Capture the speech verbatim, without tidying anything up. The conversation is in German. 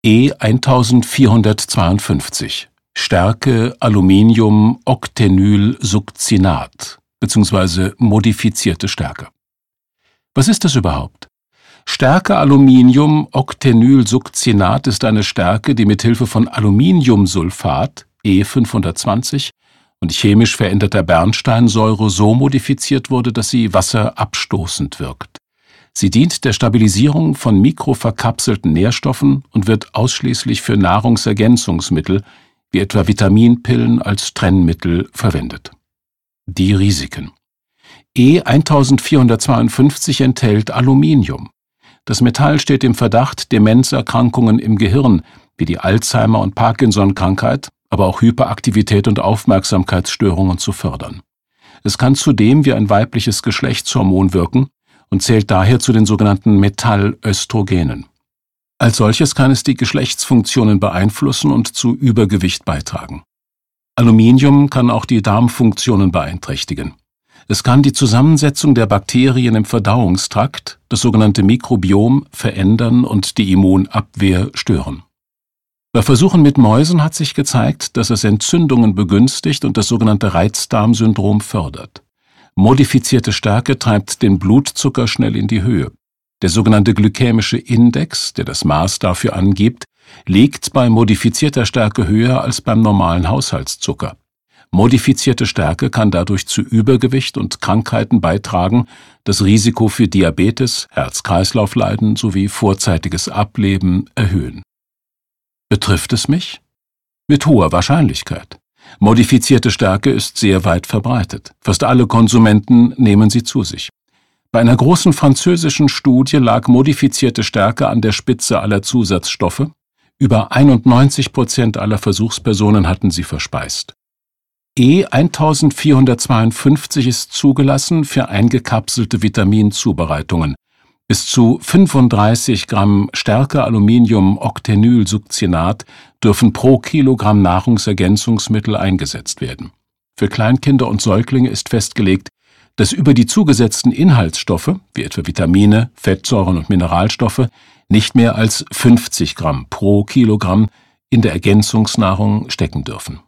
E vierzehnhundertzweiundfünfzig Stärke Aluminium-Octenylsuccinat bzw. modifizierte Stärke. Was ist das überhaupt? Stärke Aluminium-Octenylsuccinat ist eine Stärke, die mit Hilfe von Aluminiumsulfat E fünfhundertzwanzig und chemisch veränderter Bernsteinsäure so modifiziert wurde, dass sie wasserabstoßend wirkt. Sie dient der Stabilisierung von mikroverkapselten Nährstoffen und wird ausschließlich für Nahrungsergänzungsmittel, wie etwa Vitaminpillen, als Trennmittel verwendet. Die Risiken. E vierzehnhundertzweiundfünfzig enthält Aluminium. Das Metall steht im Verdacht, Demenzerkrankungen im Gehirn, wie die Alzheimer- und Parkinson-Krankheit, aber auch Hyperaktivität und Aufmerksamkeitsstörungen zu fördern. Es kann zudem wie ein weibliches Geschlechtshormon wirken und zählt daher zu den sogenannten Metallöstrogenen. Als solches kann es die Geschlechtsfunktionen beeinflussen und zu Übergewicht beitragen. Aluminium kann auch die Darmfunktionen beeinträchtigen. Es kann die Zusammensetzung der Bakterien im Verdauungstrakt, das sogenannte Mikrobiom, verändern und die Immunabwehr stören. Bei Versuchen mit Mäusen hat sich gezeigt, dass es Entzündungen begünstigt und das sogenannte Reizdarmsyndrom fördert. Modifizierte Stärke treibt den Blutzucker schnell in die Höhe. Der sogenannte glykämische Index, der das Maß dafür angibt, liegt bei modifizierter Stärke höher als beim normalen Haushaltszucker. Modifizierte Stärke kann dadurch zu Übergewicht und Krankheiten beitragen, das Risiko für Diabetes, Herz-Kreislauf-Leiden sowie vorzeitiges Ableben erhöhen. Betrifft es mich? Mit hoher Wahrscheinlichkeit. Modifizierte Stärke ist sehr weit verbreitet. Fast alle Konsumenten nehmen sie zu sich. Bei einer großen französischen Studie lag modifizierte Stärke an der Spitze aller Zusatzstoffe. Über einundneunzig Prozent aller Versuchspersonen hatten sie verspeist. E vierzehnhundertzweiundfünfzig ist zugelassen für eingekapselte Vitaminzubereitungen. Bis zu fünfunddreißig Gramm Stärke Aluminium-Octenylsuccinat dürfen pro Kilogramm Nahrungsergänzungsmittel eingesetzt werden. Für Kleinkinder und Säuglinge ist festgelegt, dass über die zugesetzten Inhaltsstoffe, wie etwa Vitamine, Fettsäuren und Mineralstoffe, nicht mehr als fünfzig Gramm pro Kilogramm in der Ergänzungsnahrung stecken dürfen.